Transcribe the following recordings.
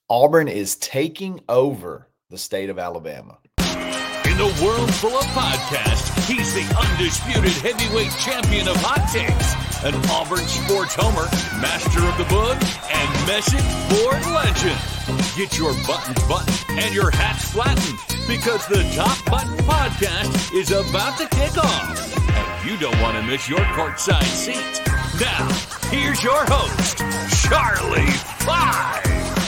Auburn is taking over the state of Alabama. In a world full of podcasts, he's the undisputed heavyweight champion of hot takes, an Auburn sports homer, master of the book, and message board legend. Get your buttons buttoned and your hats flattened because the Top Button Podcast is about to kick off. And you don't want to miss your courtside seat. Now, here's your host, Charlie Five.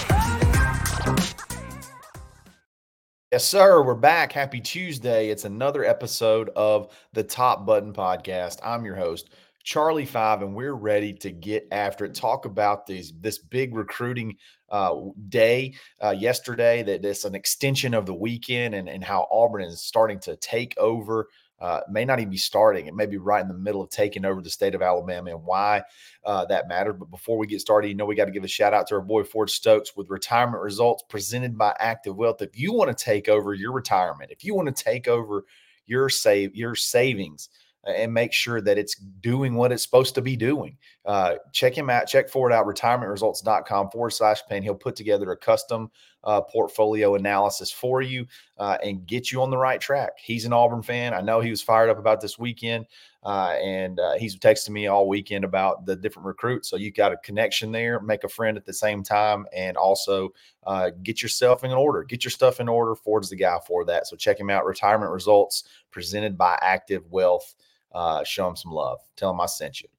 Yes, sir. We're back. Happy Tuesday. It's another episode of the Top Button Podcast. I'm your host, Charlie Five, and we're ready to get after it. Talk about this big recruiting day yesterday. That it's an extension of the weekend, and how Auburn is starting to take over. May not even be starting. It may be right in the middle of taking over the state of Alabama, and why that matters. But before we get started, we got to give a shout out to our boy Ford Stokes with retirement results presented by Active Wealth. If you want to take over your retirement, if you want to take over your savings, and make sure that it's doing what it's supposed to be doing, check him out. Check Ford out, retirementresults.com/pen. He'll put together a custom portfolio analysis for you and get you on the right track. He's an Auburn fan. I know he was fired up about this weekend, and he's texting me all weekend about the different recruits. So you got a connection there, make a friend at the same time, and also get yourself in order. Get your stuff in order. Ford's the guy for that. So check him out, Retirement Results, presented by Active Wealth. Show him some love. Tell him I sent you.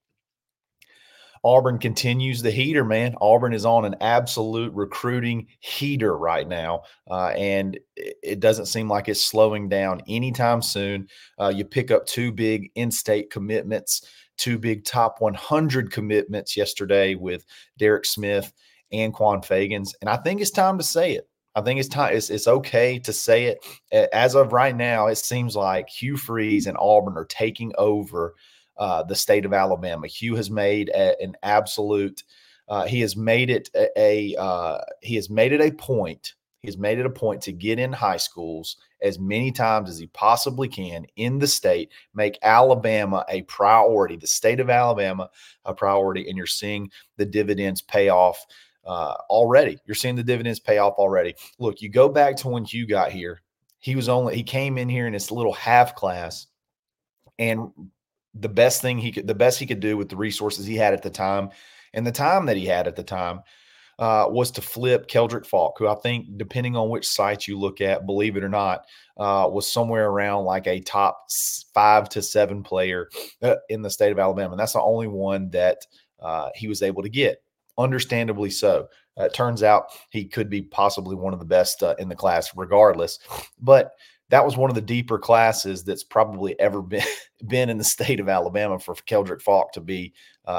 Auburn continues the heater, man. Auburn is on an absolute recruiting heater right now, and it doesn't seem like it's slowing down anytime soon. You pick up two big in-state commitments, two big top 100 commitments yesterday with Derek Smith and Quan Fagans, and I think it's time to say it. I think it's time. It's okay to say it. As of right now, it seems like Hugh Freeze and Auburn are taking over the state of Alabama. Hugh has made an absolute. He has made it he has made it a point. He has made it a point to get in high schools as many times as he possibly can in the state, make Alabama a priority, the state of Alabama a priority, and you're seeing the dividends pay off. Already. You're seeing the dividends pay off already. Look, you go back to when Hugh got here. He came in here in his little half class, and the best he could do with the resources he had at the time and the time that he had at the time was to flip Keldrick Falk, who I think, depending on which site you look at, believe it or not, was somewhere around like a top 5 to 7 player in the state of Alabama. And that's the only one that he was able to get. Understandably so. It turns out he could be possibly one of the best in the class regardless. But that was one of the deeper classes that's probably ever been in the state of Alabama for Keldrick Falk to be,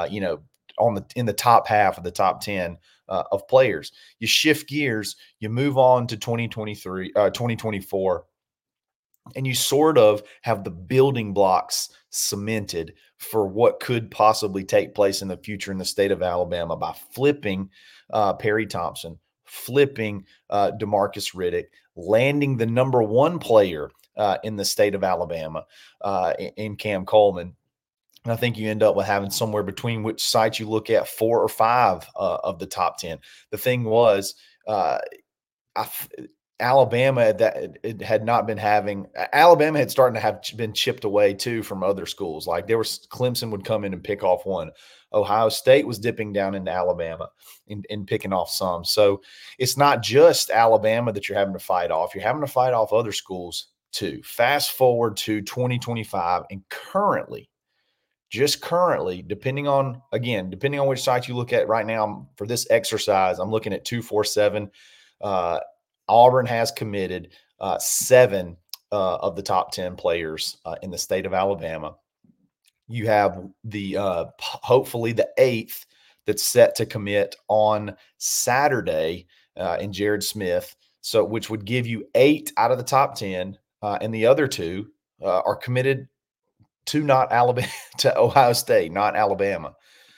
in the top half of the top 10 of players. You shift gears, you move on to 2024, and you sort of have the building blocks cemented for what could possibly take place in the future in the state of Alabama by flipping Perry Thompson, flipping DeMarcus Riddick, landing the number 1 player in the state of Alabama in Cam Coleman. And I think you end up with having somewhere between which sites you look at 4 or 5 of the top 10. The thing was, Alabama had started to have been chipped away too from other schools. Like Clemson would come in and pick off one. Ohio State was dipping down into Alabama and picking off some. So it's not just Alabama that you're having to fight off. You're having to fight off other schools too. Fast forward to 2025, and currently, depending on which site you look at right now for this exercise, I'm looking at 247. Auburn has committed 7 of the top 10 players in the state of Alabama. You have hopefully the 8th that's set to commit on Saturday in Jared Smith, so which would give you 8 out of the top 10, and the other 2 are committed to not Alabama, to Ohio State, not Alabama.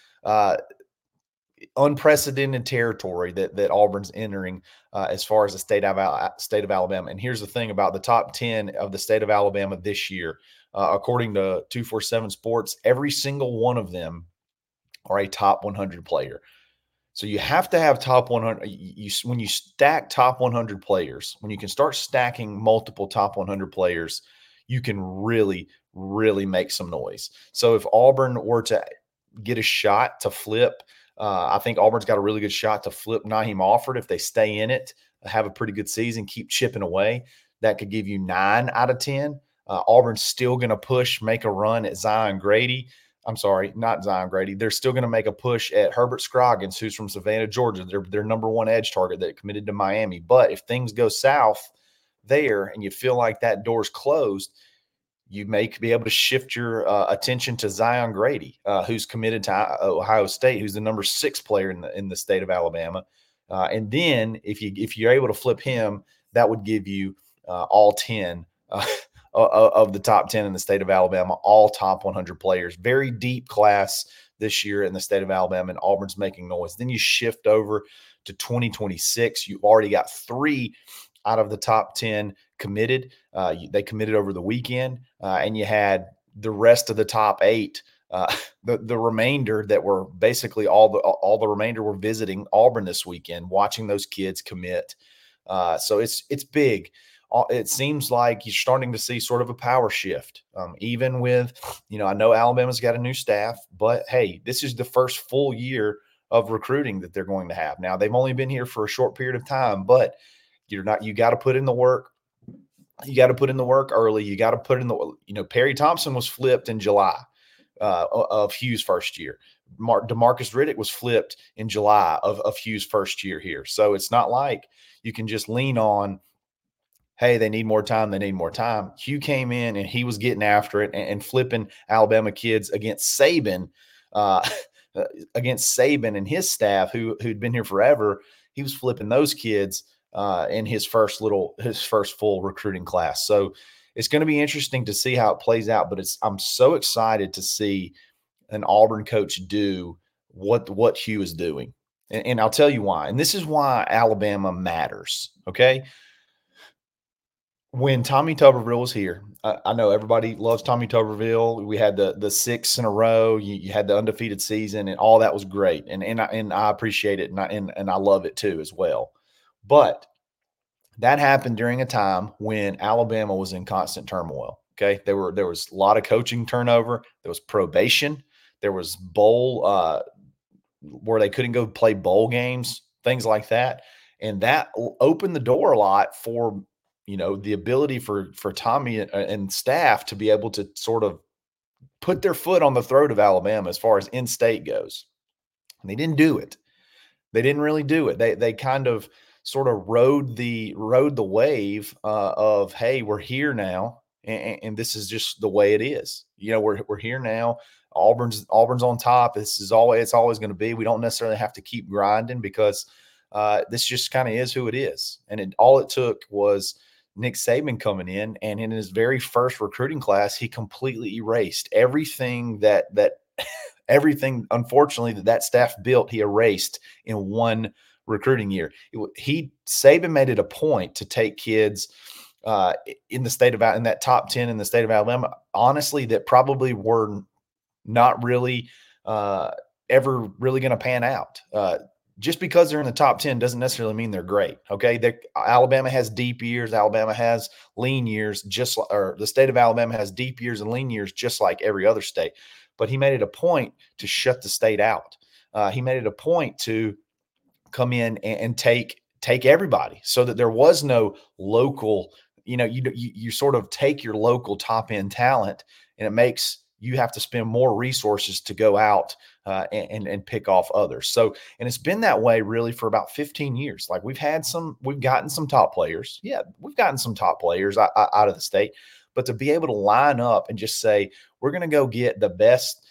Unprecedented territory that Auburn's entering as far as the state of Alabama. And here's the thing about the top 10 of the state of Alabama this year. According to 247 Sports, every single one of them are a top 100 player. So you have to have top 100. When you stack top 100 players, when you can start stacking multiple top 100 players, you can really, really make some noise. So if Auburn were to get a shot to flip, I think Auburn's got a really good shot to flip Naheem Offord if they stay in it, have a pretty good season, keep chipping away. That could give you 9 out of 10. Auburn's still going to push, make a run at Zion Grady. I'm sorry, not Zion Grady. They're still going to make a push at Herbert Scroggins, who's from Savannah, Georgia. They're their number one edge target that committed to Miami. But if things go south there and you feel like that door's closed, you may be able to shift your attention to Zion Grady, who's committed to Ohio State, who's the number 6 player in the state of Alabama. And then if you're able to flip him, that would give you all 10 of the top 10 in the state of Alabama, all top 100 players. Very deep class this year in the state of Alabama, and Auburn's making noise. Then you shift over to 2026. You've already got 3 out of the top 10 committed. They committed over the weekend, and you had the rest of the top 8. The remainder that were basically all the remainder were visiting Auburn this weekend, watching those kids commit. So it's big. It seems like you're starting to see sort of a power shift, even with, I know Alabama's got a new staff, but hey, this is the first full year of recruiting that they're going to have. Now, they've only been here for a short period of time, but you got to put in the work. You got to put in the work early. You got to put in Perry Thompson was flipped in July of Hugh's first year. DeMarcus Riddick was flipped in July of Hugh's first year here. So it's not like you can just lean on, hey, they need more time. They need more time. Hugh came in and he was getting after it and flipping Alabama kids against Saban, and his staff who'd been here forever. He was flipping those kids in his first full recruiting class. So it's going to be interesting to see how it plays out. But I'm so excited to see an Auburn coach do what Hugh is doing, and I'll tell you why. And this is why Alabama matters. Okay. When Tommy Tuberville was here, I know everybody loves Tommy Tuberville. We had the 6 in a row. You had the undefeated season, and all that was great, and I appreciate it, and I love it too as well. But that happened during a time when Alabama was in constant turmoil. Okay, there was a lot of coaching turnover. There was probation. There was bowl where they couldn't go play bowl games, things like that, and that opened the door a lot for the ability for Tommy and staff to be able to sort of put their foot on the throat of Alabama as far as in-state goes. And they didn't do it. They didn't really do it. They kind of sort of rode the wave of, hey, we're here now, and this is just the way it is. We're here now. Auburn's on top. It's always going to be. We don't necessarily have to keep grinding because this just kind of is who it is. And all it took was Nick Saban coming in, and in his very first recruiting class, he completely erased everything everything, unfortunately, that staff built. He erased in one recruiting year. Saban made it a point to take kids in that top 10 in the state of Alabama, honestly, that probably were not really ever really going to pan out. Just because they're in the top 10 doesn't necessarily mean they're great. Okay. Alabama has deep years. Alabama has lean years, or the state of Alabama has deep years and lean years, just like every other state. But he made it a point to shut the state out. He made it a point to come in and take everybody, so that there was no local, you sort of take your local top end talent, and it makes you have to spend more resources to go out and pick off others. So, and it's been that way really for about 15 years. Like we've gotten some top players. Yeah, we've gotten some top players out of the state, but to be able to line up and just say, we're going to go get the best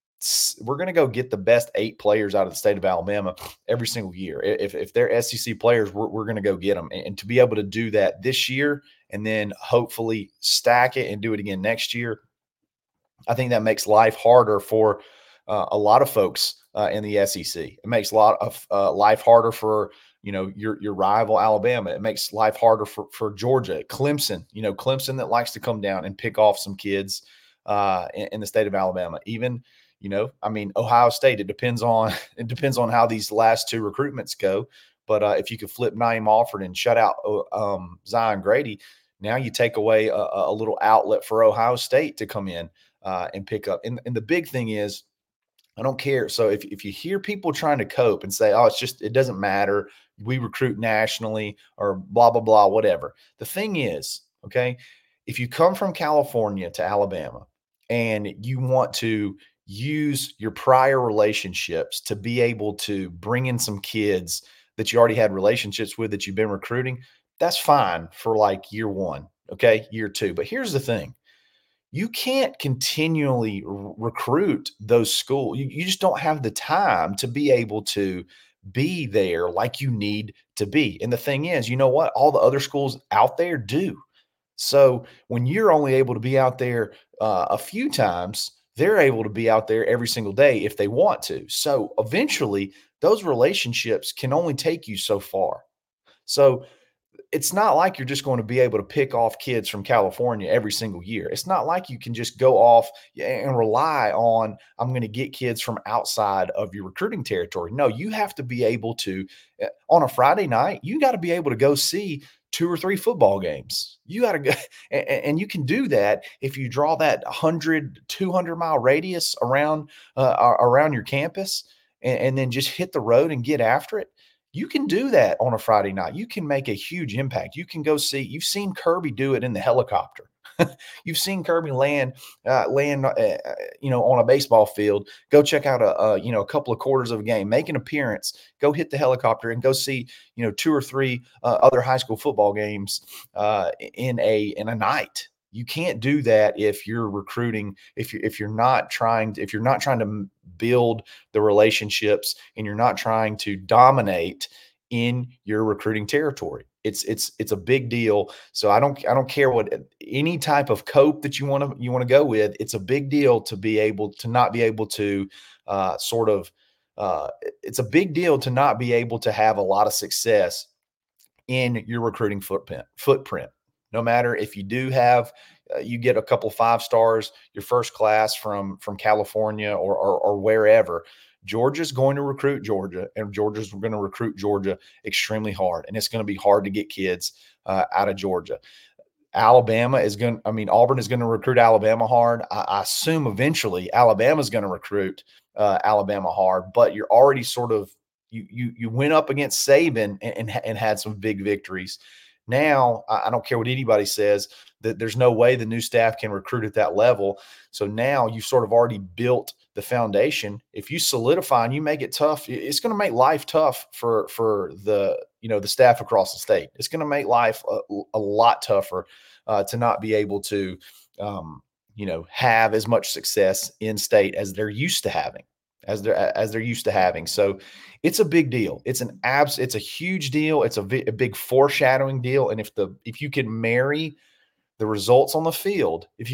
8 players out of the state of Alabama every single year. If they're SEC players, we're going to go get them. And to be able to do that this year and then hopefully stack it and do it again next year, I think that makes life harder for a lot of folks in the SEC. It makes a lot of life harder for your rival Alabama. It makes life harder for Georgia, Clemson. Clemson that likes to come down and pick off some kids in the state of Alabama. Even I mean, Ohio State, it depends on how these last two recruitments go. But if you could flip Naeem Alford and shut out Zion Grady, now you take away a little outlet for Ohio State to come in and pick up. And the big thing is, I don't care. So if you hear people trying to cope and say, oh, it doesn't matter. We recruit nationally or blah, blah, blah, whatever. The thing is, okay, if you come from California to Alabama and you want to use your prior relationships to be able to bring in some kids that you already had relationships with that you've been recruiting, that's fine for like year one, okay, year two. But here's the thing. You can't continually recruit those schools. You just don't have the time to be able to be there like you need to be. And the thing is, you know what? All the other schools out there do. So when you're only able to be out there a few times, they're able to be out there every single day if they want to. So eventually, those relationships can only take you so far. So it's not like you're just going to be able to pick off kids from California every single year. It's not like you can just go off and rely on, I'm going to get kids from outside of your recruiting territory. No, you have to be able to, on a Friday night, you got to be able to go see 2 or 3 football games. You got to go, and you can do that if you draw that 100, 200-mile radius around your campus and then just hit the road and get after it. You can do that on a Friday night. You can make a huge impact. You can go see. You've seen Kirby do it in the helicopter. You've seen Kirby land, on a baseball field. Go check out a couple of quarters of a game, make an appearance. Go hit the helicopter and go see 2 or 3 other high school football games in a night. You can't do that if you're recruiting. If you're not trying to build the relationships and you're not trying to dominate in your recruiting territory. It's a big deal. So I don't care what any type of cope that you want to go with. It's a big deal to be able to not be able to it's a big deal to not be able to have a lot of success in your recruiting footprint. No matter if you do have, you get a couple 5 stars, your first class from California or wherever. Georgia's going to recruit Georgia, and Georgia's going to recruit Georgia extremely hard, and it's going to be hard to get kids out of Georgia. Auburn is going to recruit Alabama hard. I assume eventually Alabama's going to recruit Alabama hard, but you're already sort of you went up against Saban and had some big victories. Now, I don't care what anybody says, that there's no way the new staff can recruit at that level. So now you've sort of already built the foundation. If you solidify and you make it tough, it's going to make life tough for the staff across the state. It's going to make life a lot tougher to not be able to have as much success in state as they're used to having. So it's a big deal. It's a huge deal. It's a big foreshadowing deal. And if you can marry the results on the field, this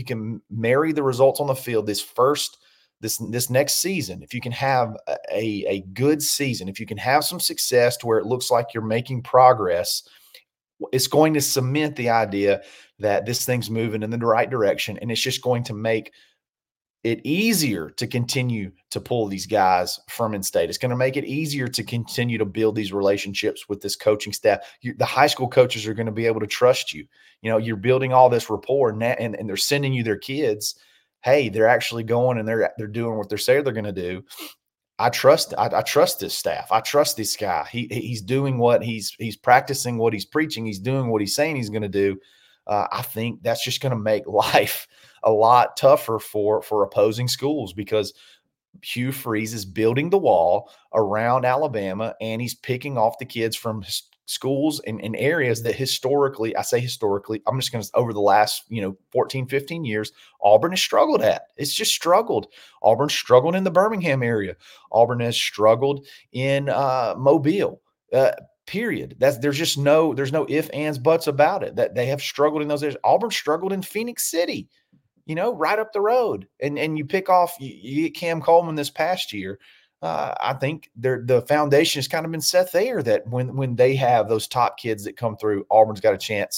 next season, if you can have a good season, if you can have some success to where it looks like you're making progress, it's going to cement the idea that this thing's moving in the right direction. And it's just going to make it easier to continue to pull these guys from in-state. It's going to make it easier to continue to build these relationships with this coaching staff. The high school coaches are going to be able to trust you. You're building all this rapport, and they're sending you their kids. Hey, they're actually going and they're doing what they say they're going to do. I trust this staff. I trust this guy. He's doing what he's practicing what he's preaching. He's doing what he's saying he's going to do. I think that's just going to make life a lot tougher for opposing schools, because Hugh Freeze is building the wall around Alabama, and he's picking off the kids from schools in areas that historically, I'm just going to, over the last 14, 15 years, Auburn has struggled at. It's just struggled. Auburn struggled in the Birmingham area. Auburn has struggled in Mobile. Period. There's no ifs, ands, buts about it. That they have struggled in those areas. Auburn struggled in Phoenix City, right up the road. And you pick off, you get Cam Coleman this past year. I think the foundation has kind of been set there, that when they have those top kids that come through, Auburn's got a chance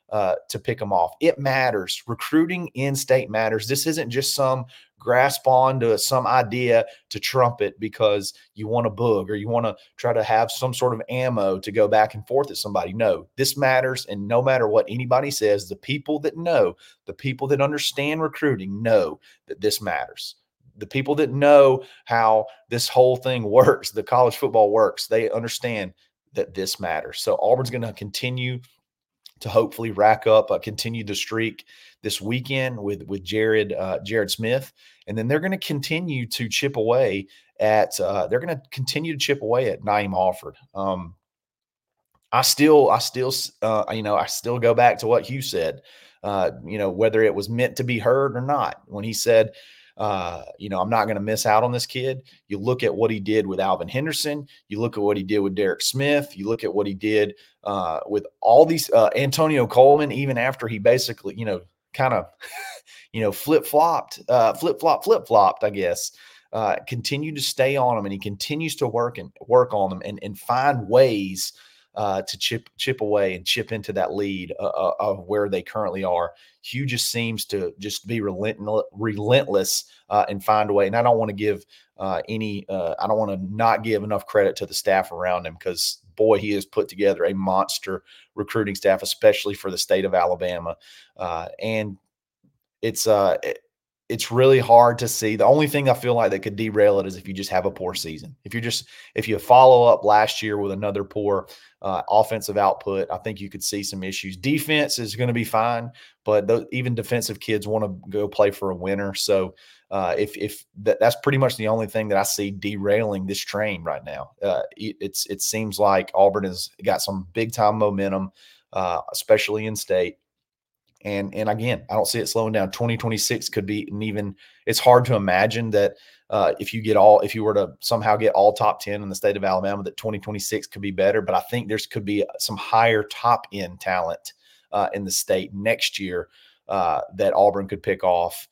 to pick them off. It matters. Recruiting in state matters. This isn't just some grasp on to some idea to trumpet because you want a boog or you want to try to have some sort of ammo to go back and forth at somebody. No, this matters. And no matter what anybody says, the people that know, the people that understand recruiting know that this matters. The people that know how this whole thing works, the college football works, they understand that this matters. So Auburn's going to continue to hopefully rack up, continue the streak this weekend with Jared Smith, and then they're going to continue to chip away at Naeem Alford. I still go back to what Hugh said. Whether it was meant to be heard or not, when he said, I'm not going to miss out on this kid. You look at what he did with Alvin Henderson. You look at what he did with Derek Smith. You look at what he did with all these Antonio Coleman, even after he basically, kind of, flip-flopped, I guess. Continue to stay on him, and he continues to work on them and find ways to chip away and chip into that lead of where they currently are. Hugh just seems to just be relentless and find a way. And I don't want to give I don't want to not give enough credit to the staff around him, because boy, he has put together a monster recruiting staff, especially for the state of Alabama. And it's really hard to see. The only thing I feel like that could derail it is if you just have a poor season. If you follow up last year with another poor offensive output, I think you could see some issues. Defense is going to be fine, but even defensive kids want to go play for a winner. So that's pretty much the only thing that I see derailing this train right now. It seems like Auburn has got some big time momentum, especially in state. And again, I don't see it slowing down. 2026 could be it's hard to imagine that if you were to somehow get all top 10 in the state of Alabama, that 2026 could be better. But I think could be some higher top end talent in the state next year that Auburn could pick off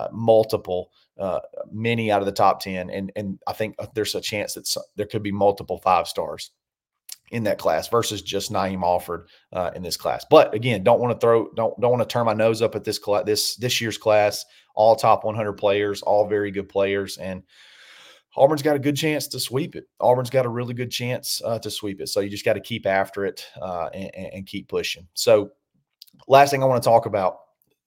many out of the top 10. And I think there's a chance that there could be multiple 5-stars in that class versus just Naeem Alford in this class. But again, don't want to turn my nose up at this year's class. All top 100 players, all very good players, and Auburn's got a good chance to sweep it. Auburn's got a really good chance to sweep it. So you just got to keep after it and keep pushing. So last thing I want to talk about,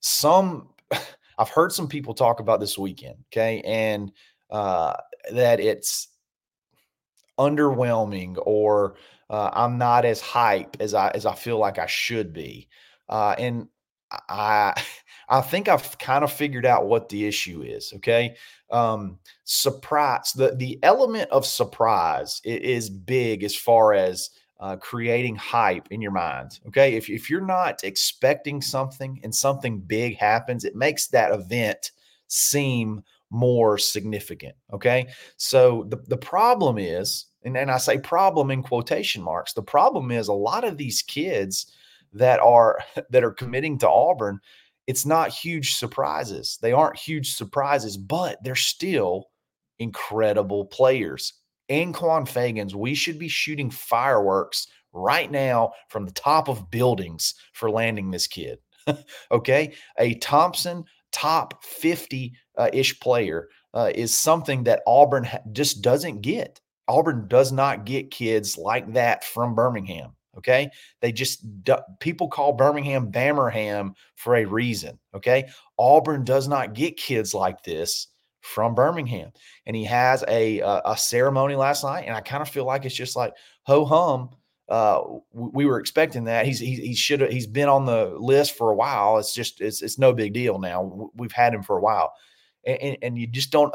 I've heard some people talk about this weekend, okay, and that it's underwhelming or I'm not as hype as I feel like I should be. And I think I've kind of figured out what the issue is. Okay. Surprise. The element of surprise is big as far as creating hype in your mind. Okay. If you're not expecting something and something big happens, it makes that event seem more significant. Okay. So the problem is, and I say problem in quotation marks, the problem is a lot of these kids that are committing to Auburn, it's not huge surprises. They aren't huge surprises, but they're still incredible players. Anquan Fagans, we should be shooting fireworks right now from the top of buildings for landing this kid. Okay. A Thompson top 50-ish player is something that Auburn just doesn't get. Auburn does not get kids like that from Birmingham. Okay. People call Birmingham Bammerham for a reason. Okay. Auburn does not get kids like this from Birmingham. And he has a ceremony last night. And I kind of feel like it's just like, ho hum. We were expecting that. He's been on the list for a while. It's no big deal now. We've had him for a while. And you just don't,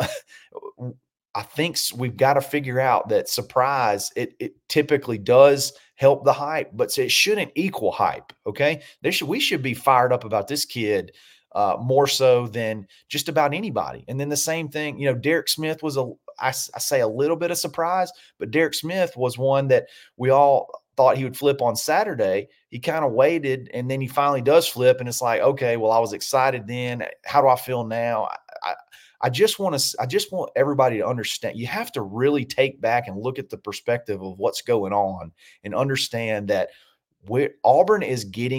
I think we've got to figure out that surprise, it typically does help the hype, but it shouldn't equal hype. Okay. We should be fired up about this kid more so than just about anybody. And then the same thing, Derek Smith was I say a little bit of surprise, but Derek Smith was one that we all thought he would flip on Saturday. He kind of waited, and then he finally does flip, and it's like, okay, well, I was excited then. How do I feel now? I just want everybody to understand. You have to really take back and look at the perspective of what's going on and understand that Auburn is getting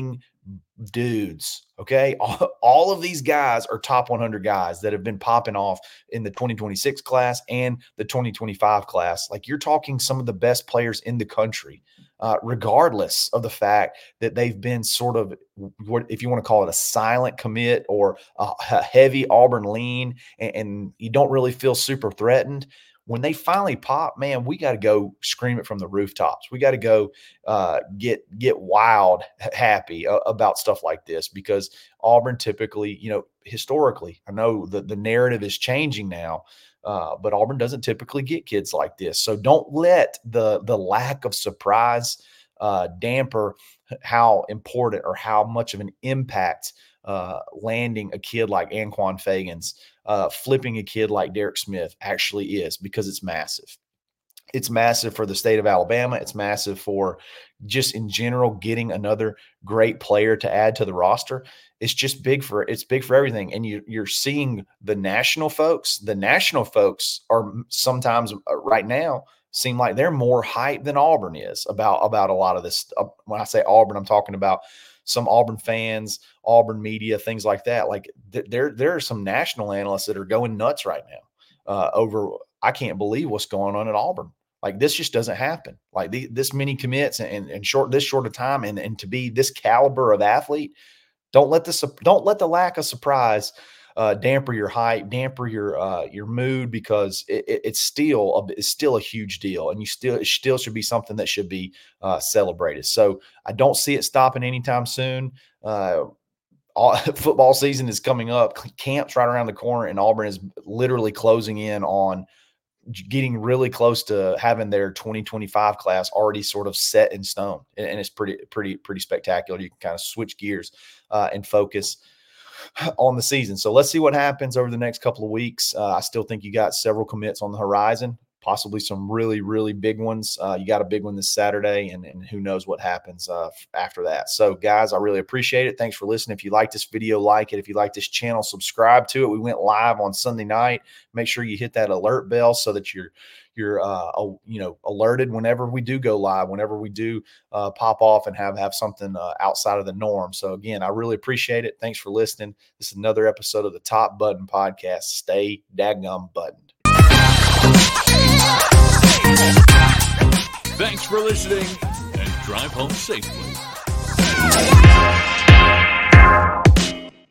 dudes. Okay. All of these guys are top 100 guys that have been popping off in the 2026 class and the 2025 class. Like, you're talking some of the best players in the country, regardless of the fact that they've been sort of, what, if you want to call it, a silent commit or a heavy Auburn lean, and you don't really feel super threatened. When they finally pop, man, we got to go scream it from the rooftops. We got to go get wild happy about stuff like this, because Auburn typically, historically, I know the narrative is changing now, but Auburn doesn't typically get kids like this. So don't let the lack of surprise damper how important or how much of an impact landing a kid like Anquan Fagans, flipping a kid like Derek Smith actually is, because it's massive. It's massive for the state of Alabama. It's massive for just in general getting another great player to add to the roster. It's just big for everything. And you're seeing the national folks. The national folks are sometimes right now seem like they're more hyped than Auburn is about a lot of this. When I say Auburn, I'm talking about some Auburn fans, Auburn media, things like that. Like, there are some national analysts that are going nuts right now over, I can't believe what's going on at Auburn. Like, this just doesn't happen. Like, this many commits and this short of time, and to be this caliber of athlete, don't let the lack of surprise damper your hype, damper your mood, because it's still a huge deal, and it still should be something that should be celebrated. So I don't see it stopping anytime soon. Football season is coming up. Camp's right around the corner, and Auburn is literally closing in on getting really close to having their 2025 class already sort of set in stone. And it's pretty spectacular. You can kind of switch gears and focus on the season. So let's see what happens over the next couple of weeks. I still think you got several commits on the horizon, possibly some really, really big ones. You got a big one this Saturday, and who knows what happens after that. So, guys, I really appreciate it. Thanks for listening. If you like this video, like it. If you like this channel, subscribe to it. We went live on Sunday night. Make sure you hit that alert bell so that you're alerted whenever we do go live, whenever we do pop off and have something outside of the norm. So, again, I really appreciate it. Thanks for listening. This is another episode of the Top Button Podcast. Stay daggum buttoned. Thanks for listening, and drive home safely.